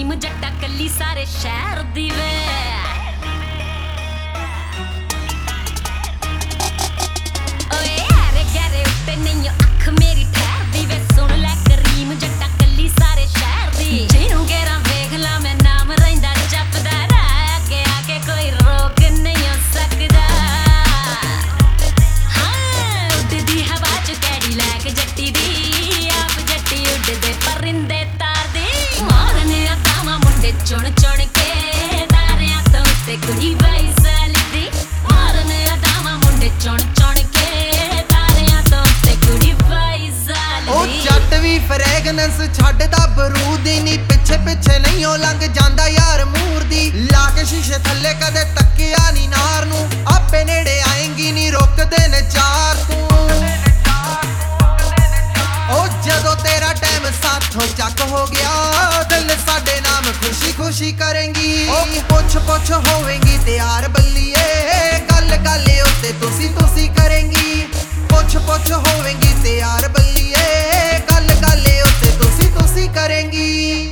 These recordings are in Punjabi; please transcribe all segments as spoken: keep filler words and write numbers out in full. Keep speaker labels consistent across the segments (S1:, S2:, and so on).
S1: ਕਰੀਮ ਜੱਟਾ ਕੱਲੀ ਸਾਰੇ ਸ਼ਹਿਰ ਦੀ ਵੇ ਓਏ ਹਾਰੇ ਗਰੇ ਉੱਤੇ ਨਹੀਂ ਅੱਖ ਮੇਰੀ ਠਹਿਰਦੀ ਵੇ ਸੁਣ ਲੈ ਕਰੀਮ ਜੱਟਾ ਕੱਲੀ ਸਾਰੇ ਸ਼ਹਿਰ ਦੀ ਜਿਹਨੂੰ ਗੇਰਾ ਵੇਖ ਲਾ ਮੈਂ ਨਾਮ ਰਹਿੰਦਾ ਜਪਦਾ ਰਹਿ ਅੱਗੇ ਆ ਕੇ ਕੋਈ ਰੋਕ ਨਹੀਂ ਹੋ ਸਕਦਾ ਹਾਂ ਉੱਡਦੀ ਹਵਾ ਚ ਕੈੜੀ ਲੈ ਕੇ ਜੱਟੀ ਦੀ ਆਪ ਜੱਟੀ ਉੱਡਦੇ ਪਰਿੰਦੇ ਤਾਰਦੀ ਮਾਰਨੇ ਆਤਾਵਾਂ ਮੁੰਡੇ ਚੁਣ ਚੁਣ ਕੇ ਤਾਰਿਆਂ ਤੋਂ ਉੱਤੇ ਕੁੜੀ ਵੈਸਲਦੀ ਮਾਰਨੇ ਆਤਾਵਾਂ ਮੁੰਡੇ ਚੁਣ ਚੁਣ ਕੇ ਤਾਰਿਆਂ ਤੋਂ ਉੱਤੇ ਕੁੜੀ ਵੈਸਲਦੀ
S2: ਉਹ ਜੱਟ ਵੀ ਫਰੈਗਨੈਂਸ ਛੱਡਦਾ ਬਰੂਦੀ ਨੀ ਪਿੱਛੇ ਪਿੱਛੇ ਨਹੀਂ ਉਹ ਲੰਘ ਜਾਂਦਾ ਯਾਰ ਮੂਰ ਦੀ ਲਾ ਕੇ ਸ਼ੀਸ਼ੇ ਥੱਲੇ ਕਦੇ ਤੱਕਿਆ ਨੀ ਨਾਰ ਨੂੰ ਆਪੇ ਨੇੜੇ ਆਏਂਗੀ ਨੀ ਰੁਕਦੇ ਨੇ ਚਾਰ ਤੂੰ ਉਹ ਜਦੋਂ ਤੇਰਾ ਟਾਈਮ ਸਾਥੋਂ ਚੱਕ ਹੋ ਗਿਆ ਦਿਲ ਸਾਡੇ ਨਾਮ ਖੁਸ਼ੀ ਖੁਸ਼ੀ ਕਰੇਂਗੀ ਉਹ ਪੁੱਛ ਪੁੱਛ ਹੋਵੇਂਗੀ ਤਿਆਰ ਬੱਲੀਏ ਗੱਲ ਗੱਲ ਉੱਤੇ ਤੁਸੀਂ ਤੁਸੀਂ ਕਰੇਂਗੀ ਪੁੱਛ ਪੁੱਛ ਹੋਵੇਂਗੀ ਤਿਆਰ ਬੱਲੀਏ ਗੱਲ ਗੱਲ ਉੱਤੇ ਤੁਸੀਂ ਤੁਸੀਂ ਕਰੇਂਗੀ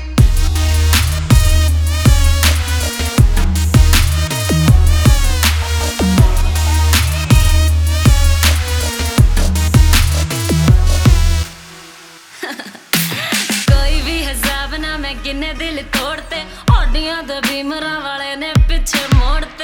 S1: ਕੋਈ ਵੀ ਹਿਸਾਬ ਨਾ ਮੈਂ ਕਿੰਨੇ ਦਿਲ ਤੋੜਤੇ ਓਡੀਆਂ ਦੇ ਬੀਮਰਾਂ ਵਾਲੇ ਨੇ ਪਿੱਛੇ ਮੋੜਤੇ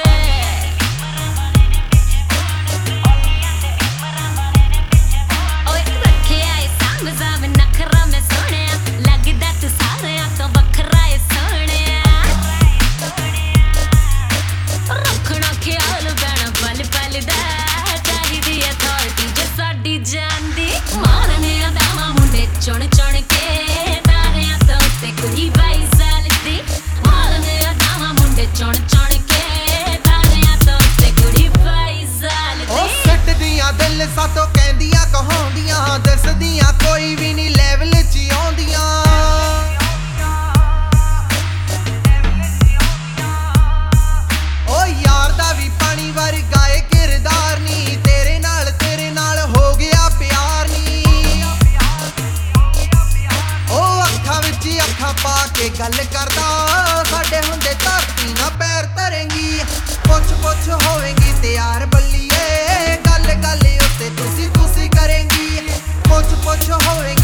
S1: ਓਏ ਰੱਖਿਆ ਏ ਸਾਂਭ ਸਾਂਭ ਨਖਰਾ ਮੈਂ ਸੋਹਣਿਆ ਲੱਗਦਾ ਤੂੰ ਸਾਰਿਆਂ ਤੋਂ ਵੱਖਰਾ ਏ ਸੋਹਣਿਆ ਰੱਖਣਾ ਖਿਆਲ ਬੈਣਾ ਪਲ ਪਲ ਦਾ ਚਾਹੀਦੀ ਅਥਾਰਟੀ ਜੇ ਸਾਡੀ ਜਾਨ ਦੀ ਮਾਰਨੇ ਆਦਾਵਾਂ ਮੁੰਡੇ ਚੁਣ ਚੁਣ ਕੇ ਤਾਰਿਆਂ ਤੋਂ ਉੱਤੇ ਕੁੜੀ ਵੈਸਲਦੀ ਮਾਰਨੇ ਆਦਾਵਾਂ ਮੁੰਡੇ ਚੁਣ ਚੁਣ ਕੇ ਤਾਰਿਆਂ ਤੋਂ ਉੱਤੇ ਕੁੜੀ ਵੈਸਲਦੀ
S2: ਉਹ ਸੱਟਦੀਆਂ ਦਿਲ ਸਾਤੋਂ ਕਹਿੰਦੀਆਂ ਕਹਾਉਂਦੀਆਂ ਦੱਸਦੀਆਂ ਕੋਈ ਵੀ ਨਹੀਂ ਲੈਵਲ 'ਚ ਆਉਂਦੀਆਂ ਉਹ ਯਾਰ ਦਾ ਵੀ ਪਾਣੀ ਵਰਗਾ ਏ ਕਿਰਦਾਰ ਨੀ ਤੇਰੇ ਨਾਲ ਤੇਰੇ ਨਾਲ ਹੋ ਗਿਆ ਪਿਆਰ ਨੀ ਉਹ ਅੱਖਾਂ ਵਿੱਚ ਹੀ ਅੱਖਾਂ ਪਾ ਕੇ ਗੱਲ ਕਰਦਾ ਸਾਡੇ ਹੁੰਦੇ ਧਰਤੀ ਨਾ ਪੈਰ ਧਰੇਂਗੀ ਪੁੱਛ ਪੁੱਛ ਹੋਵੇਂਗੀ ਤਿਆਰ ਬੱਲੀਏ ਗੱਲ ਗੱਲ ਉੱਤੇ ਤੁਸੀਂ ਤੁਸੀਂ ਕਰੇਂਗੀ ਪੁੱਛ ਪੁੱਛ ਹੋਵੇਂਗੀ